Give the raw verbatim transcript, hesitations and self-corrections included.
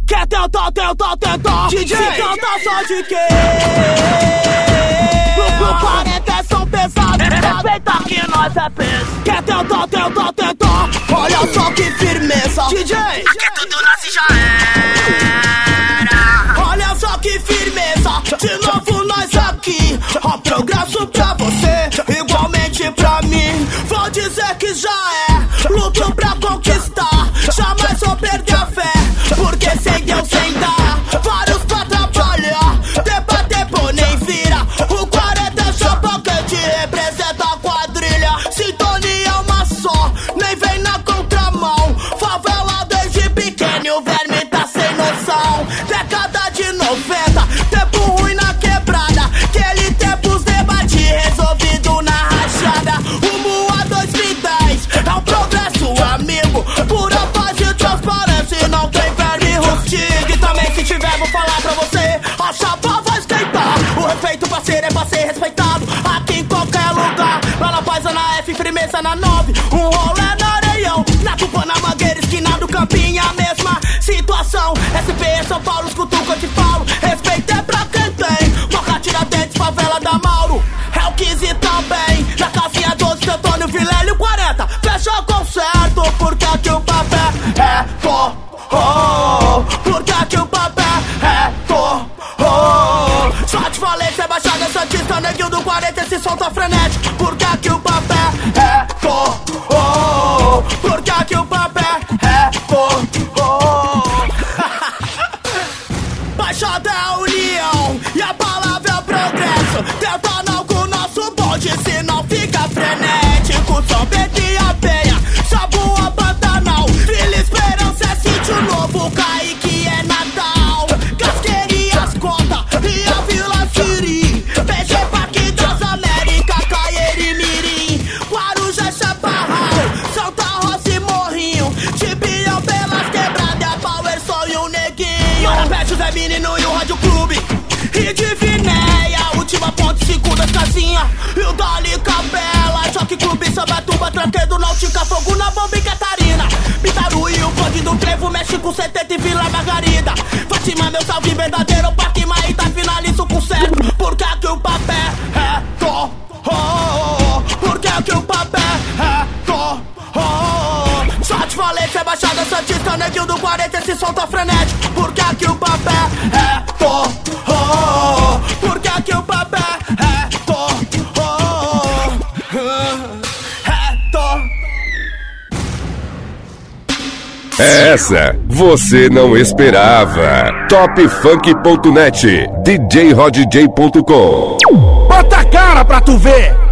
Quer tentar, tentar, tentar D J, se canta só de quê? No quarenta é som pesado, respeita que nós é peso. Quer tentar, tentar, tentar, olha só que firmeza D J, aqui tudo nasce já era. Olha só que firmeza, de novo nós aqui. Ó, progresso pra você, igualmente pra mim. Vou dizer que já é, luto pra conquistar. Jamais vou perder a fé, porque sem Deus sem dá. Vários pra trabalhar, debater por nem vira. O quarenta é chapa que te representa a quadrilha. Sintonia uma só, nem vem na contramão. Favela desde pequeno, o verme tá sem noção. Década de noventa, tempo ruim na quebrada. Aquele tempo os debate resolvido na rachada. Rumo a dois mil e dez, é um progresso amigo. Pura paz e transparência, não tem verme rustigo. E também se tiver vou falar pra você, a chapa vai esquentar. O respeito pra ser é pra ser respeitado, aqui em qualquer lugar. Lá na Paz, na F, firmeza na nove. Um rolê na Areião, na Tupa, na Mangueira, esquina do Campinho. A mesma situação, S P, São Paulo, escuta o que eu te falo. Respeito é pra quem tem, Moca, Tiradentes, favela da Mauro. É o quinze também, na casinha doze, Antônio, Vilélio, quarenta. Fecha o concerto, porque aqui o papel é forró. Porque aqui o papel é forró. Só te falei, cê baixada santista, neguinho do quarenta, esse som tá frenético. Porque aqui o papel é forró. Porque aqui o papel é forró. Baixada é a união e a palavra é o progresso. Tenta não com o nosso bonde, senão fica frenético. Só bebe a penha, Sabua, Pantanal, Vila Esperança é sítio novo, Kaique é Natal. Casquerias, Conta e a Vila Siri, P G Parque das Américas, Caieiri, Mirim, Guarujá, Chaparral, Santa Rosa e Morrinho, Tibião pelas quebradas, a Power Sol e o Neguinho. Marapé, José Menino e o Rádio Clube, e de Vinéia, última ponte, segunda casinha, e o Dali Capela, Choque Clube, Sabatuba, Tranquedo, Náutica, Fogo na Bomba e Catarina, Pitaru e o Bonde do Trevo, México, setenta e Vila Margarida, Fátima, meu salve verdadeiro, Parque Maíta, finalizo com certo, porque aqui o papel é forró, porque aqui o papel é forró. Só te falei, cê é baixada santista, neguinho do quarenta, esse som tá frenético, porque aqui o papel é forró, porque aqui o papel é forró, é forró. Essa você não esperava. top funk ponto net, d j rod j ponto com. Bota a cara pra tu ver.